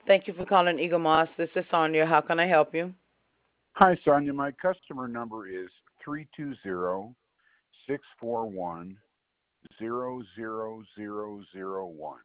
Thank you for calling Eagle Moss. This is Sonia. How can I help you? Hi, Sonia. My customer number is 320-641-00001.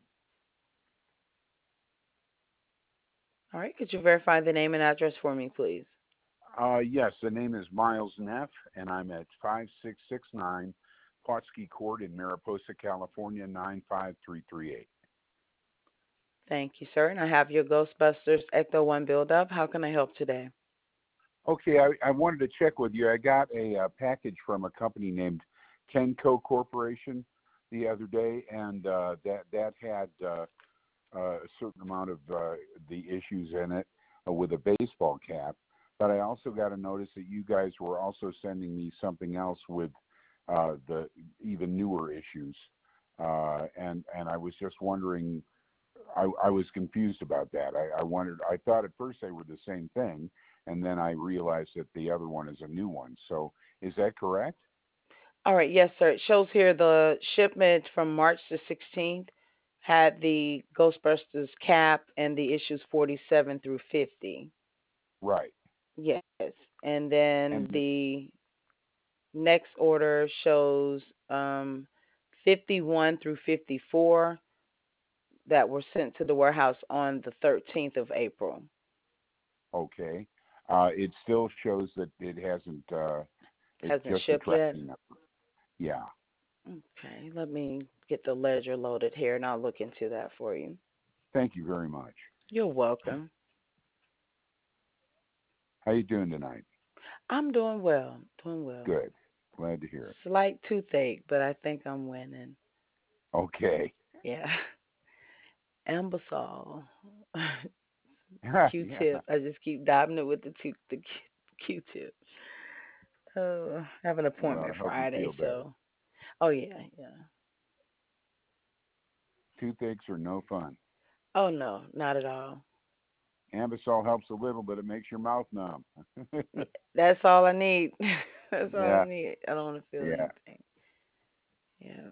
All right. Could you verify the name and address for me, please? Yes, the name is Miles Neff, and I'm at 5669 Plotsky Court in Mariposa, California, 95338. Thank you, sir. And I have your Ghostbusters Ecto 1 build up. How can I help today? Okay, I wanted to check with you. I got a package from a company named Kenco Corporation the other day, and that had a certain amount of the issues in it with a baseball cap. But I also got a notice that you guys were also sending me something else with the even newer issues, and I was just wondering. I was confused about that. I wondered. I thought at first they were the same thing, and then I realized that the other one is a new one. So is that correct? All right. Yes, sir. It shows here the shipment from March the 16th had the Ghostbusters cap and the issues 47 through 50. Right. Yes. And then And the next order shows 51 through 54 that were sent to the warehouse on the 13th of April. okay, it still shows that it hasn't. It's Hasn't just a shipped yet? tracking number. Yeah. Okay, let me get the ledger loaded here and I'll look into that for you. Thank you very much. You're welcome. How you doing tonight? I'm doing well. Doing well. Good. Glad to hear it. Slight toothache, but I think I'm winning. Okay. Yeah. Ambisol. Yeah. Q-tip. I just keep dabbing it with the Q-tip. Oh, I have an Well, appointment I hope you Friday, feel better. so. Oh yeah, yeah. Toothaches are no fun. Oh no, not at all. Ambisol helps a little, but it makes your mouth numb. That's all I need. That's all I Yeah. need. I don't want to feel Yeah. anything. Yeah.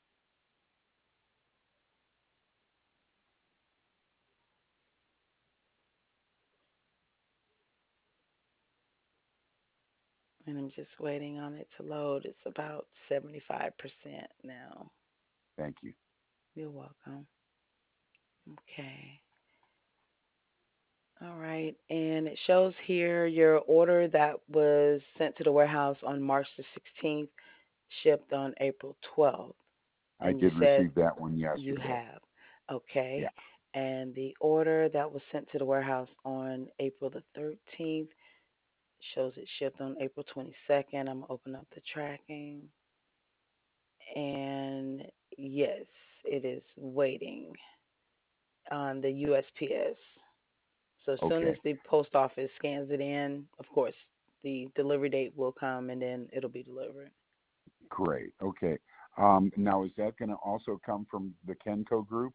And I'm just waiting on it to load. It's about 75% now. Thank you. You're welcome. Okay. All right. And it shows here your order that was sent to the warehouse on March the 16th, shipped on April 12th. I And you did said receive that one you yesterday. have. Okay. Yeah. And the order that was sent to the warehouse on April the 13th shows it shipped on April 22nd. I'm going to open up the tracking. And yes, it is waiting on the USPS. So as soon as Okay. the post office scans it in, of course, the delivery date will come and then it'll be delivered. Great. Okay. Now, is that going to also come from the Kenco group?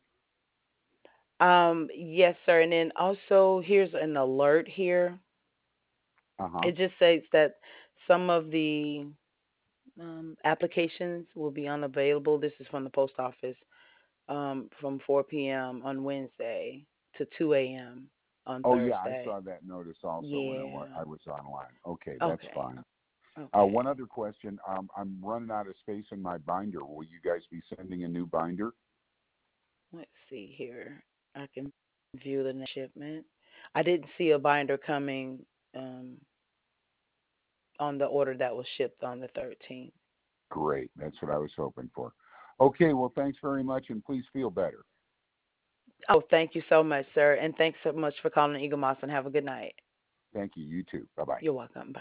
Yes, sir. And then also here's an alert here. Uh huh. It just says that some of the applications will be unavailable. This is from the post office from 4 p.m. on Wednesday to 2 a.m. on Oh yeah, I Thursday. saw that notice also when Yeah. I was online. Okay, that's Okay. fine. One Okay. other question. I'm running out of space in my binder. Will you guys be sending a new binder? Let's see here. I can view the next shipment. I didn't see a binder coming um, on the order that was shipped on the 13th. Great. That's what I was hoping for. Okay. Well, thanks very much, and please feel better. Oh, thank you so much, sir. And thanks so much for calling Eagle Moss and have a good night. Thank you. You too. Bye bye. You're welcome. Bye.